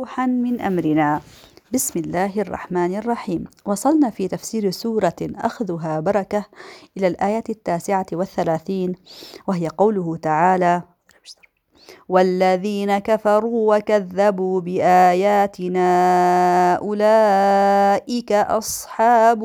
روحا من أمرنا. بسم الله الرحمن الرحيم. وصلنا في تفسير سورة أخذها بركة إلى الآية 39، وهي قوله تعالى: والذين كفروا وكذبوا بآياتنا أولئك أصحاب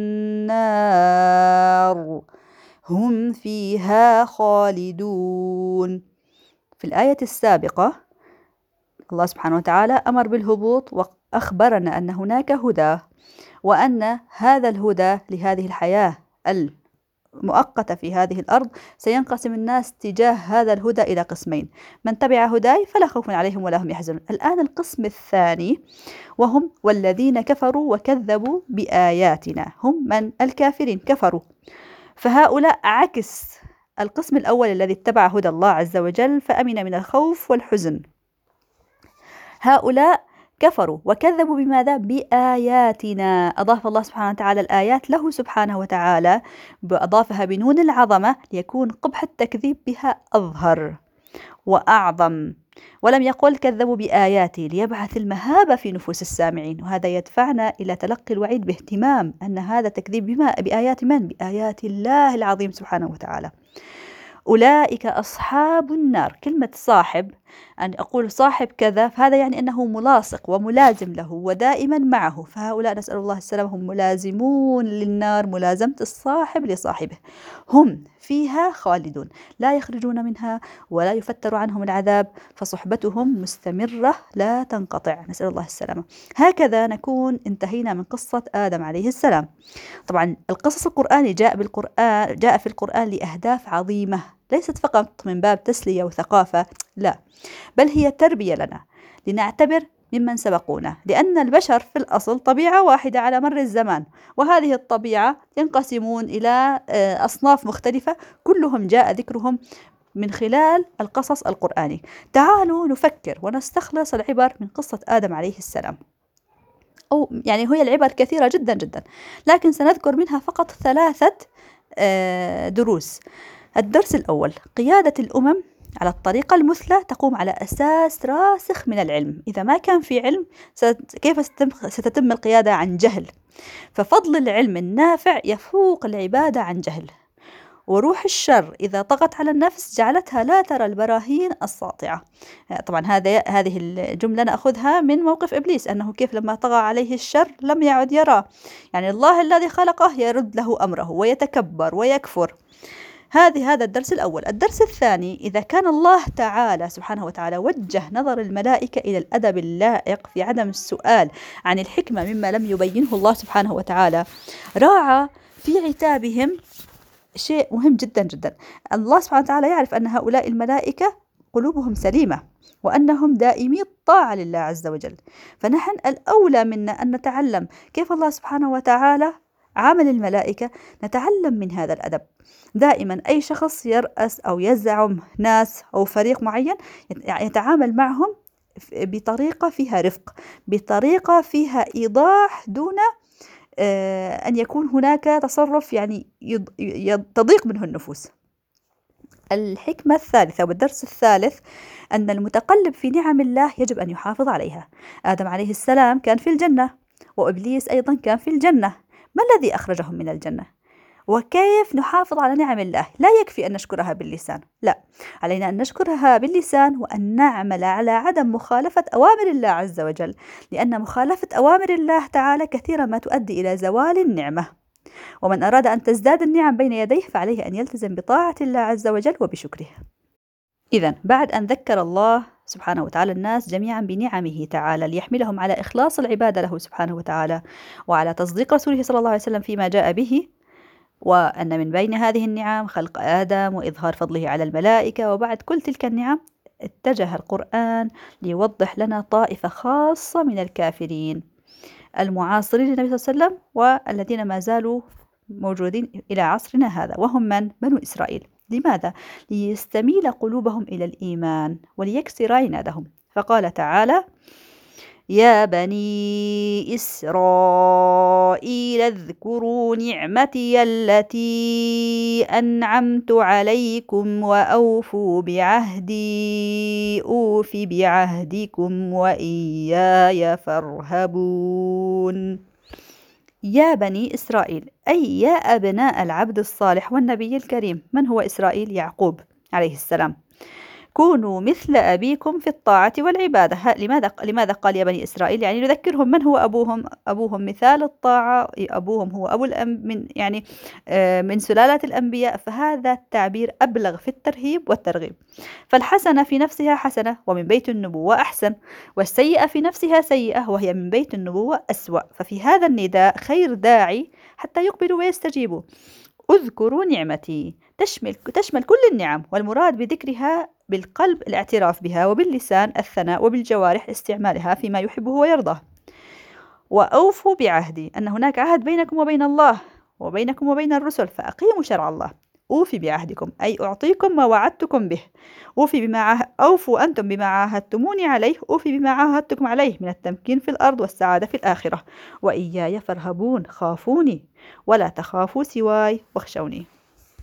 النار هم فيها خالدون. في الآية السابقة الله سبحانه وتعالى أمر بالهبوط وأخبرنا أن هناك هدى، وأن هذا الهدى لهذه الحياة المؤقتة في هذه الأرض سينقسم الناس تجاه هذا الهدى إلى قسمين: من تبع هداي فلا خوف عليهم ولا هم يحزنون. الآن القسم الثاني وهم والذين كفروا وكذبوا بآياتنا، هم من الكافرين كفروا، فهؤلاء عكس القسم الأول الذي اتبع هدى الله عز وجل فأمن من الخوف والحزن. هؤلاء كفروا وكذبوا بماذا؟ بآياتنا. أضاف الله سبحانه وتعالى الآيات له سبحانه وتعالى، أضافها بنون العظمة ليكون قبح التكذيب بها أظهر وأعظم، ولم يقل كذبوا بآياتي ليبعث المهابة في نفوس السامعين، وهذا يدفعنا إلى تلقي الوعيد باهتمام أن هذا تكذيب بآيات من؟ بآيات الله العظيم سبحانه وتعالى. أولئك أصحاب النار. كلمة صاحب، أن أقول صاحب كذا، فهذا يعني أنه ملاصق وملازم له ودائما معه، فهؤلاء نسأل الله السلامة هم ملازمون للنار، ملازمة الصاحب لصاحبه. هم فيها خالدون، لا يخرجون منها ولا يفتر عنهم العذاب، فصحبتهم مستمرة لا تنقطع، نسأل الله السلامة. هكذا نكون انتهينا من قصة آدم عليه السلام. طبعا القصص القرآني جاء في القرآن لأهداف عظيمة، ليست فقط من باب تسلية وثقافة، لا، بل هي تربية لنا لنعتبر ممن سبقونا، لأن البشر في الأصل طبيعة واحدة على مر الزمان، وهذه الطبيعة ينقسمون إلى أصناف مختلفة كلهم جاء ذكرهم من خلال القصص القرآني. تعالوا نفكر ونستخلص العبر من قصة آدم عليه السلام، أو يعني هي العبر كثيرة جدا جدا، لكن سنذكر منها فقط 3 دروس. الدرس الأول: قيادة الأمم على الطريقة المثلى تقوم على أساس راسخ من العلم. إذا ما كان في علم كيف ستتم القيادة عن جهل؟ ففضل العلم النافع يفوق العبادة عن جهل. وروح الشر إذا طغت على النفس جعلتها لا ترى البراهين الساطعة. طبعا هذه الجملة نأخذها من موقف إبليس، أنه كيف لما طغى عليه الشر لم يعد يرى، يعني الله الذي خلقه يرد له أمره ويتكبر ويكفر. هذا الدرس الأول. الدرس الثاني: إذا كان الله تعالى سبحانه وتعالى وجه نظر الملائكة إلى الأدب اللائق في عدم السؤال عن الحكمة مما لم يبينه الله سبحانه وتعالى، راعى في عتابهم شيء مهم جدا جدا. الله سبحانه وتعالى يعرف أن هؤلاء الملائكة قلوبهم سليمة وأنهم دائمي الطاعة لله عز وجل، فنحن الأولى منا أن نتعلم كيف الله سبحانه وتعالى عامل الملائكة، نتعلم من هذا الأدب. دائما أي شخص يرأس أو يزعم ناس أو فريق معين يتعامل معهم بطريقة فيها رفق، بطريقة فيها إيضاح، دون أن يكون هناك تصرف يعني تضيق منه النفوس. الحكمة الثالثة والدرس الثالث: أن المتقلب في نعم الله يجب أن يحافظ عليها. آدم عليه السلام كان في الجنة، وإبليس أيضا كان في الجنة، ما الذي أخرجهم من الجنة؟ وكيف نحافظ على نعم الله؟ لا يكفي أن نشكرها باللسان، لا، علينا أن نشكرها باللسان وأن نعمل على عدم مخالفة أوامر الله عز وجل، لأن مخالفة أوامر الله تعالى كثيرا ما تؤدي إلى زوال النعمة، ومن أراد أن تزداد النعم بين يديه فعليه أن يلتزم بطاعة الله عز وجل وبشكره. إذن بعد أن ذكر الله سبحانه وتعالى الناس جميعا بنعمه تعالى ليحملهم على إخلاص العبادة له سبحانه وتعالى وعلى تصديق رسوله صلى الله عليه وسلم فيما جاء به، وأن من بين هذه النعم خلق آدم وإظهار فضله على الملائكة، وبعد كل تلك النعم اتجه القرآن ليوضح لنا طائفة خاصة من الكافرين المعاصرين للنبي صلى الله عليه وسلم والذين ما زالوا موجودين إلى عصرنا هذا، وهم من؟ بنو إسرائيل. لماذا؟ ليستميل قلوبهم إلى الإيمان وليكسر عنادهم. فقال تعالى: يا بني إسرائيل اذكروا نعمتي التي أنعمت عليكم وأوفوا بعهدي أوف بعهدكم وإياي فارهبون. يا بني إسرائيل أي يا أبناء العبد الصالح والنبي الكريم. من هو إسرائيل؟ يعقوب عليه السلام. كونوا مثل أبيكم في الطاعة والعبادة. لماذا قال يا بني إسرائيل؟ يعني نذكرهم من هو أبوهم. أبوهم مثال الطاعة، أبوهم هو أبو من يعني من سلالة الأنبياء، فهذا التعبير أبلغ في الترهيب والترغيب. فالحسنة في نفسها حسنة ومن بيت النبوة أحسن، والسيئة في نفسها سيئة وهي من بيت النبوة أسوأ. ففي هذا النداء خير داعي حتى يقبلوا ويستجيبوا. اذكروا نعمتي تشمل كل النعم، والمراد بذكرها بالقلب الاعتراف بها، وباللسان الثناء، وبالجوارح استعمالها فيما يحبه ويرضاه. وأوفوا بعهدي، أن هناك عهد بينكم وبين الله وبينكم وبين الرسل، فأقيموا شرع الله. أوفي بعهدكم أي أعطيكم ما وعدتكم به. أوفوا أنتم بما عاهدتموني عليه، أوفي بما عاهدتكم عليه من التمكين في الأرض والسعادة في الآخرة. وإياي فارهبون، خافوني ولا تخافوا سواي واخشوني.